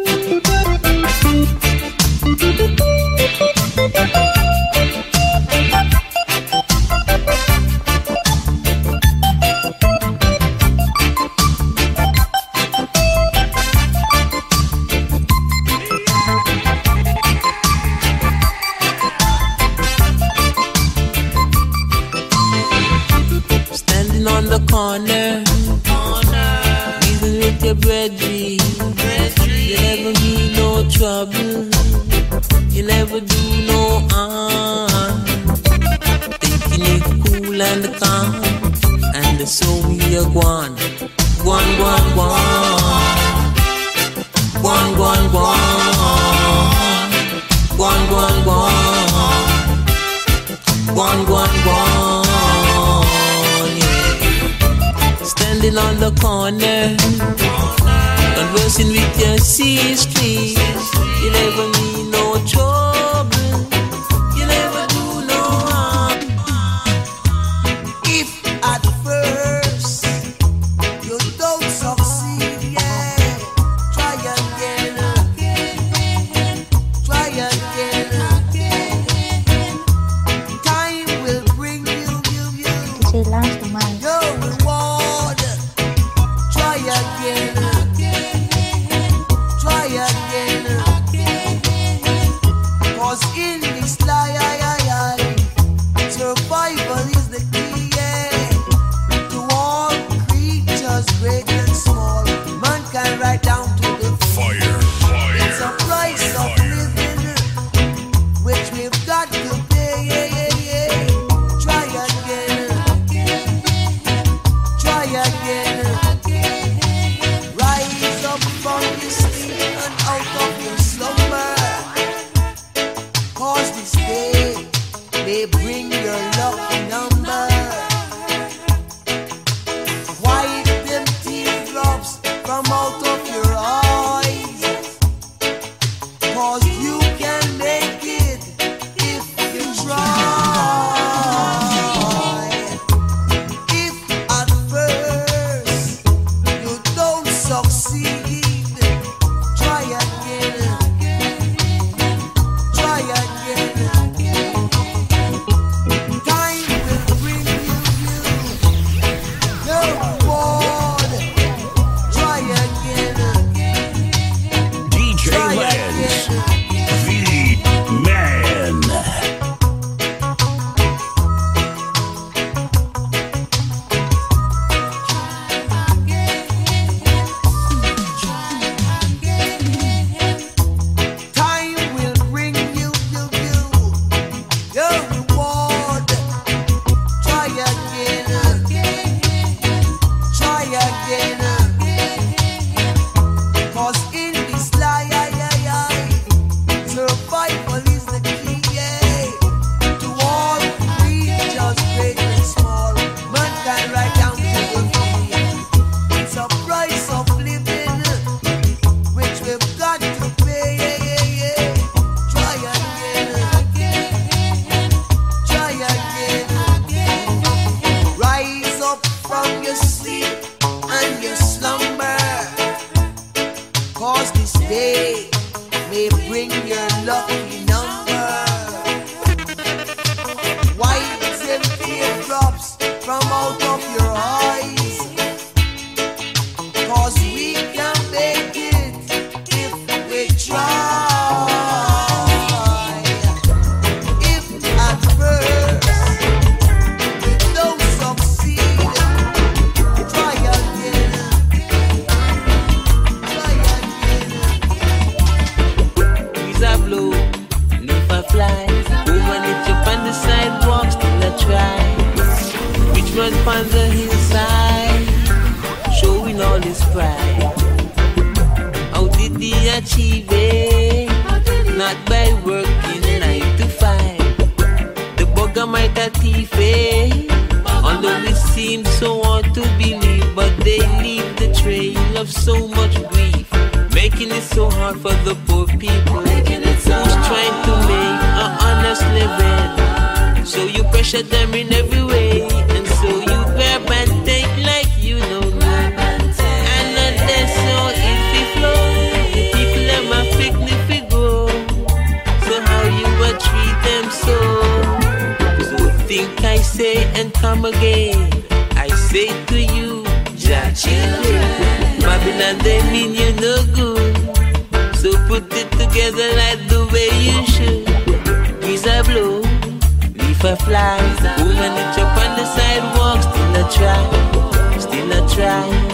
Corner, corner, even with your brethren, you never mean no trouble, you never do no harm. Taking it cool and calm, and so we are gone, gone, gone, gone, gone, gone, gone, gone, gone, gone, gone, gone. Standing on the corner, conversing with your sister. You never mean no trouble, you never do no harm. If at first you don't succeed, yeah, try again, try again. Time will bring you, you, you. Your reward. Try again, try again. Cause in this life, survival is the key, yeah. To all creatures, great and small, mankind right down to the fire. It's a price of living, which we've got to pay, yeah, yeah, yeah. Try again, try again. Rise up from your sleep and out of your slumber, cause this day may bring your lucky number. Wipe them teardrops from out of your eyes, cause you can make it if you try. If at first you don't succeed, try again, try again. Time will bring you, you no reward. Try again, D J try Lens, again. the man. Time will bring you, you, you your reward. Try again, try again. Cause in this life, survival is the key, yeah. To all creatures, great and small, mankind right down to the feet. It's a price of living, which we've got to pay, yeah, yeah, yeah. Try again, try again. Rise up from your sleep and your slumber, cause this day may bring your lucky number. Wipe them teardrops from out of your eyes, cause we can make it if we try. If at first you don't succeed, try again, try again. poverty fade. Although it seems so hard to believe, but they leave the trail of so much grief, making it so hard for the poor people who's trying to make an honest living. So you pressure them in every way, and so you grab and take like you know no. And not that's so easy flow. The people them are fake if we go. So how you will treat them so? So think I say and come again. I say to you, Jah children, Babylon they mean you no good. So put it together like the way you should. Breeze a blow, leaf a fly. Woman it up on the sidewalk, still a try, still a try.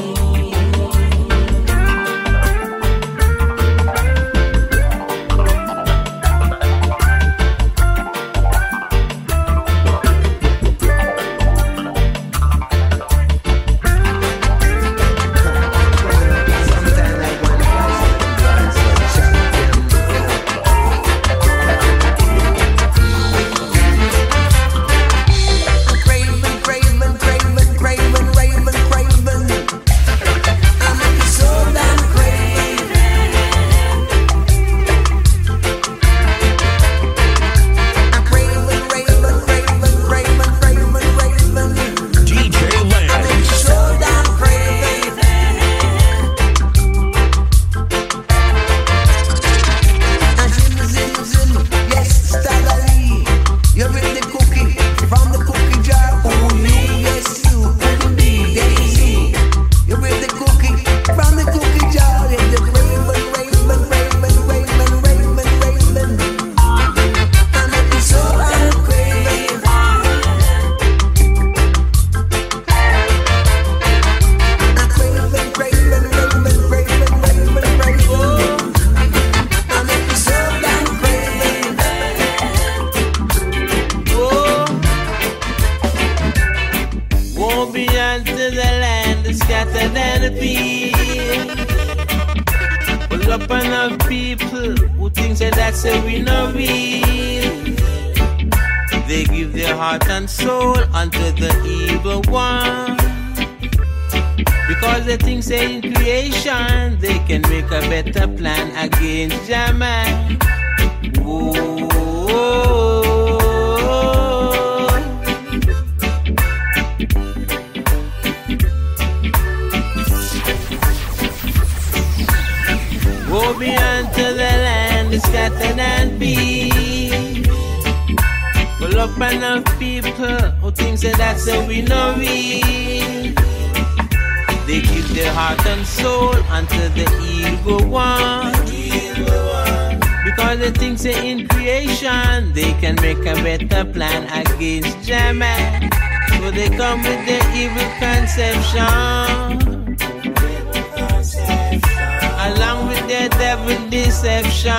Along with their devil deception,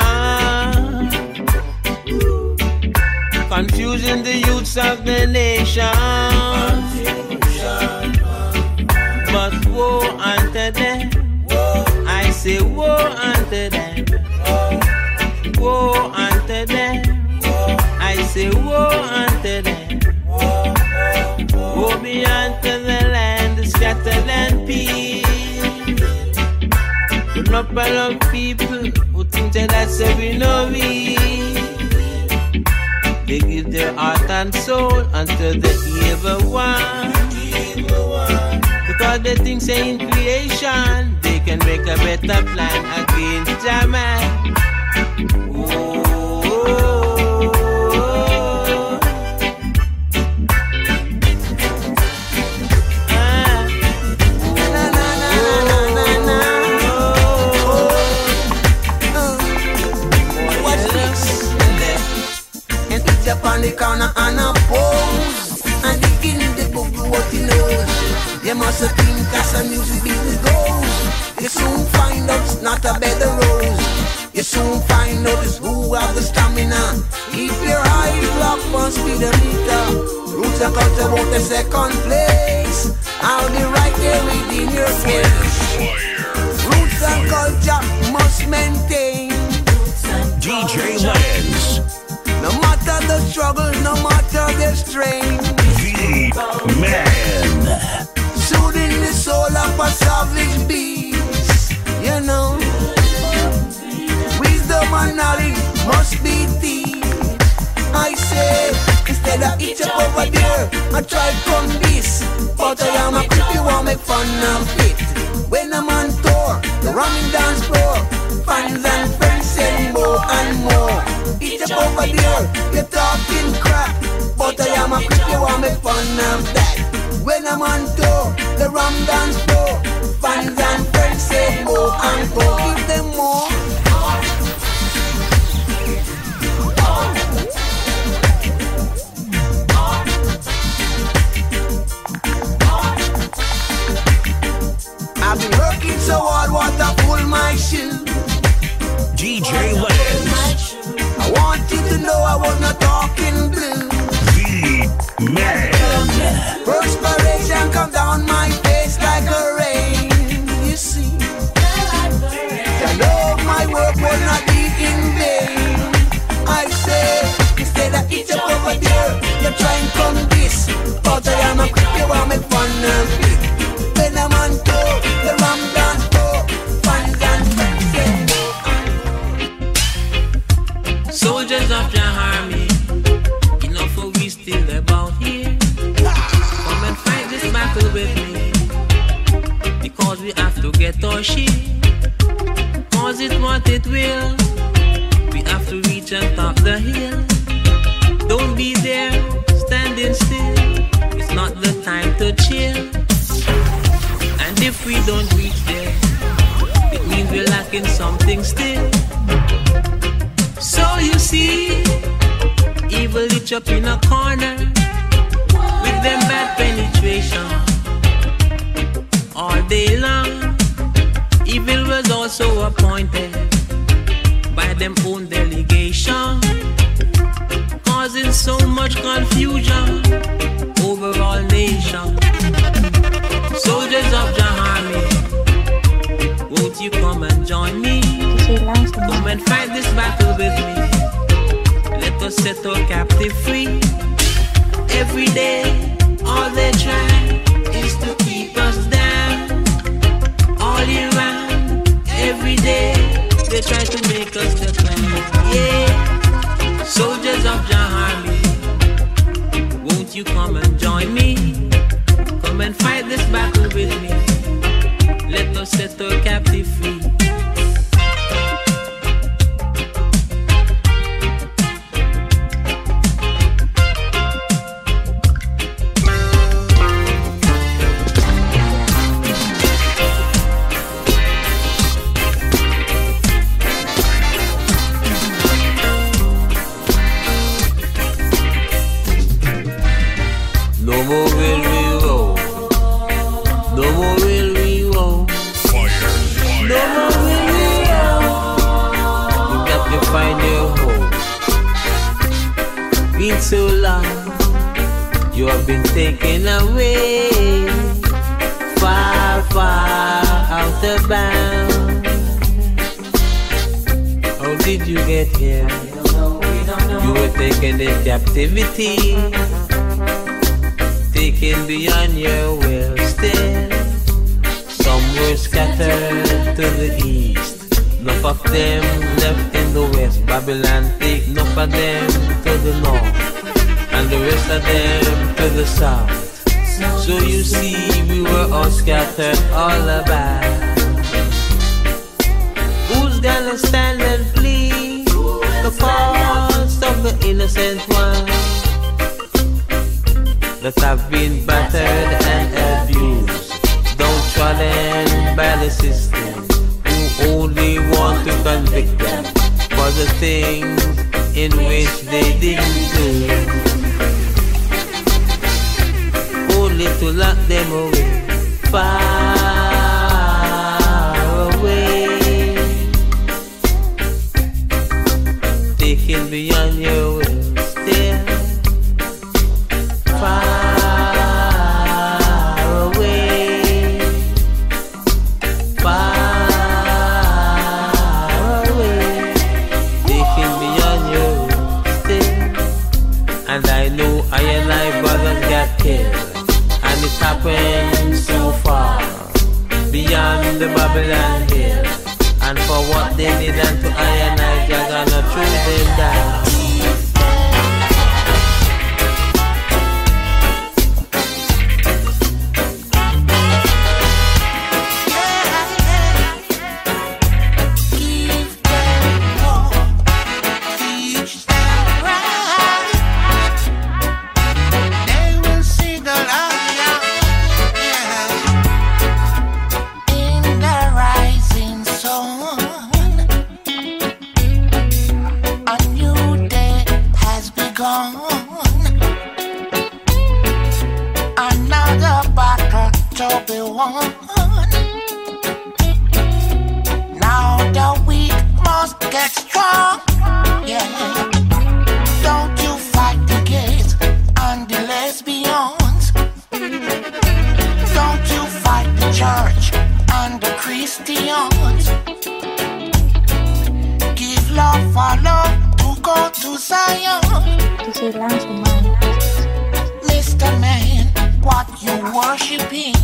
confusing the youths of the nation. But woe unto them, I say woe unto them, woe unto them, I say woe unto them. Woe be unto the land, the scattered and peace. Up a lot of people who think that that's a we know we. They give their heart and soul unto the evil one. Because they think say in creation they can make a better plan against Jaman. Oh, oh, oh. Ah. Na, na, na, na, na, na. Up on the corner and a pose, and the king the book what he knows. You must think as a music business goes. You soon find out it's not a bed of rose. You soon find out it's who have the stamina. Keep your eyes locked on speedometer. Roots are cut about the second place. How the right there within your face. Roots and culture must maintain. D J Lens. No matter the struggle, no matter the strain, itch up over there. I try come this, but I am a creepy one, make fun of it. When I'm on tour, the ramming dance floor, fans and friends say more and more. Itch up over there, you're talking crap, but I am a creepy one, make fun of that. When I'm on tour, the ram dance floor, fans and friends say more and more. Give them more. I've been working so hard, want to pull my shoe. D J Lens. I want you to know I was not talking blue. The man. Perspiration come down my face like a rain. You see, I know my work will not be in vain. I say, instead of each up over there, you try and come this, but I am a creep, you want me fun and fit. When I'm on tour, the ram dance floor, fans and friends. Soldiers of the army, enough of we still about here. Come and fight this battle with me, because we have to get our shit. Cause it what it will, we have to reach and top the hill. Don't be there, standing still, it's not the time to chill. And if we don't reach there, it means we're lacking something still. So you see, evil itch up in a corner, with them bad penetration. All day long, evil was also appointed by them own delegation, causing so much confusion over all nations. Soldiers of the army, won't you come and join me? Come and fight this battle with me. Let us set our captive free. Every day, all they try is to keep us down. All year round, every day, they try to make us decline. Yeah, soldiers of the army, won't you come and join me? Come and fight this battle with me. Let us set our captive free. No more will we roll. No more will we roll. Fire, fire. No more will we roll. You got to find your home. Been so long, you have been taken away, far, far out of bounds. How did you get here? You were taken in captivity, taken beyond your will still. Some were scattered to the east, enough of them left in the west. Babylon take enough of them to the north, and the rest of them to the south. So you see, we were all scattered all about. Who's gonna stand and plead the cause of the innocent one that have been battered and abused, downtrodden by the system, who only want to convict them for the things in which they didn't do, only to lock them away, far away, taken beyond your will still. Far away, far away, taking beyond you still. And I know I and I brothers got killed, and it happened so far beyond the Babylon hill. And for what they did unto I and I, they're gonna throw them down. to Zion. Mister Man, what you worshiping?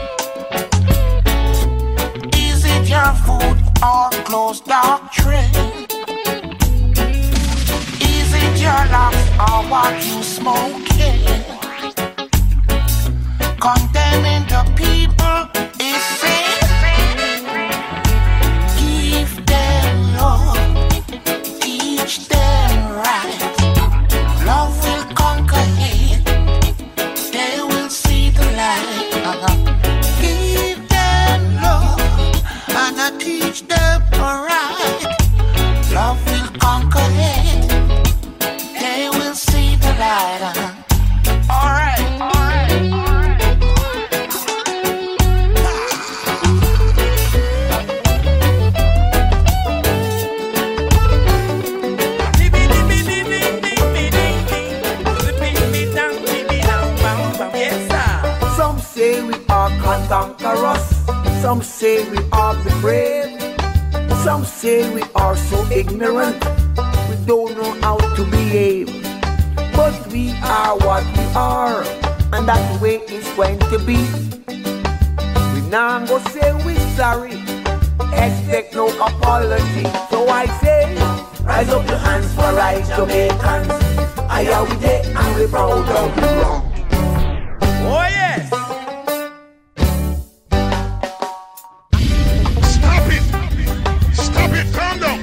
Is it your food or close doctrine? Is it your locks or what you smoking? Condemning the people is sin. Give them love, teach them right. Love will conquer hate. They will see the light. Give them love and I teach them right. Love will conquer hate. They will see the light. All right, all right. Some say we are cantankerous, some say we are the brave, some say we are so ignorant, we don't know how to behave. But we are what we are, and that way it's going to be. We now go say we're sorry, expect no apology. So I say, rise up your hands for right Jamaicans. I are we there and we proud of we wrong. Oh yes! Stop it! Stop it! Calm down!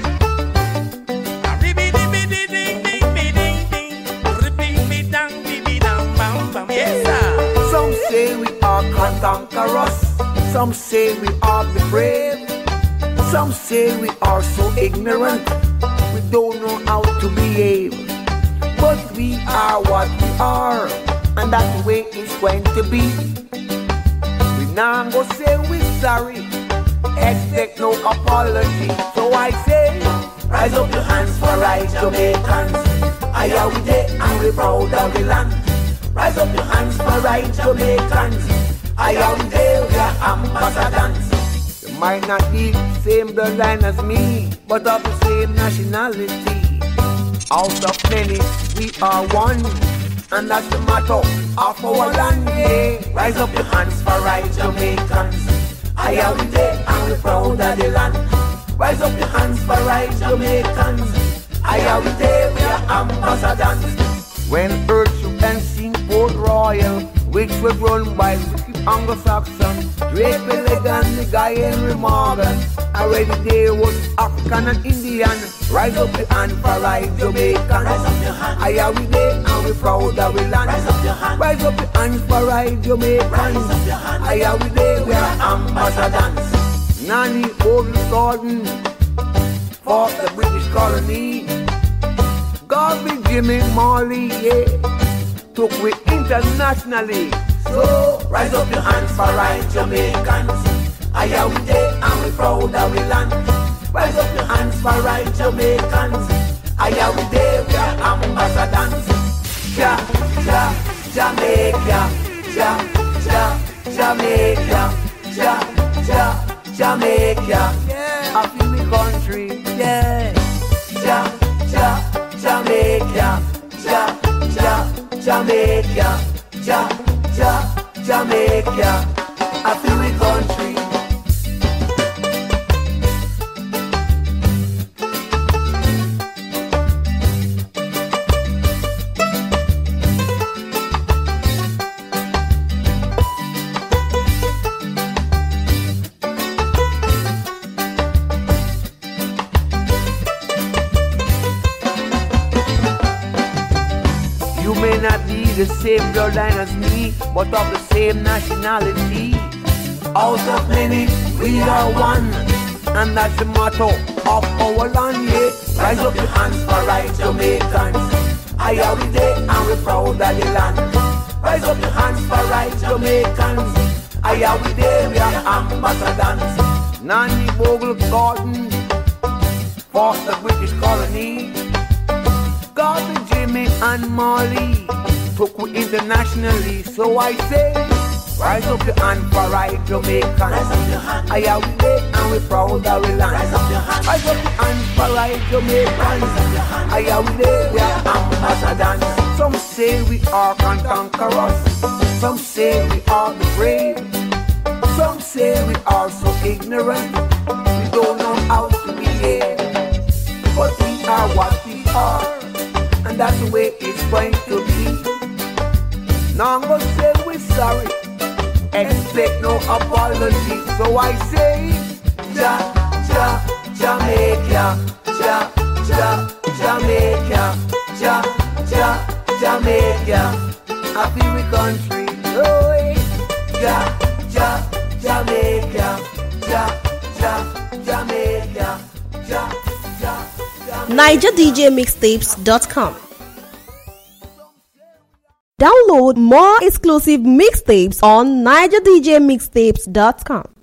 Some say we are cantankerous, some say we are the brave, some say we are so ignorant, we don't know how to behave. But we are what we are, and that way it's going to be. We now go say we're sorry, expect no apology. So I say, rise up your hands for right Jamaicans. I are we there and we proud of the land. Rise up your hands for right Jamaicans. I are we there, we are ambassadors. You might not be the same bloodline as me, but of the same nationality. Out of many, we are one, and that's the motto of our land, yeah. Rise up your hands for right Jamaicans. I are we there and we proud of the land. Rise up your hands for right Jamaicans. I are we there, we are ambassadors. When Earth shook and sing Port Royal, which was run by wicked Anglo-Saxon, Drake Milligan, the guy Henry Morgan, already there was African and Indian. Rise up your hand for right Jamaican. Rise up your hand. I are we there and we proud of we land. Rise up your hand. Rise up your hands for right Jamaican. Rise up your hand. I are we there, we are ambassadors. Nanny Old Gordon fought the British colony. Garvey, Jimmy, Marley, yeah, took we internationally. So rise up your hands for right Jamaicans. I are we there and we proud of we land. Rise up your hands for right Jamaicans. I are we there, we are ambassadors. Ja, ja, Jamaica, ja, ja, Jamaica, ja, ja, Jamaica. Yeah, happy we country, yeah. Ja, ja, Jamaica, ja, ja, Jamaica, ja, ja, Jamaica. Happy we country. The same bloodline as me, but of the same nationality. Out of many, we are one, and that's the motto of our land, yeah. Rise up your hands for right Jamaicans. I are we there and we proud of the land. Rise up your hands for right Jamaicans. I are we there, we are ambassadors. Nanny Bogle Gordon fought the British colony. Garvey, Jimmy and Marley took we internationally, so I say, rise up your hand for right Jamaicans. Rise up your hand. I are we there and we proud of we land. Rise up your hand. Rise up your hand Rastafari Jamaicans, I am with them, we are ambassadors. Some say we are conquerors, some say we are the brave, some say we are so ignorant, we don't know how to behave. But we are what we are, and that's the way it's going to be. Now I'm gonna say we're sorry, expect no apology. So I say, Ja, Ja, Jamaica, Ja, Ja, Jamaica, Ja, Ja, Jamaica, happy we country. Oh, Ja, Ja, Jamaica, Ja, Ja, Jamaica, Ja, Ja. Niger D J Mixtapes dot com. Download more exclusive mixtapes on Niger D J Mixtapes dot com.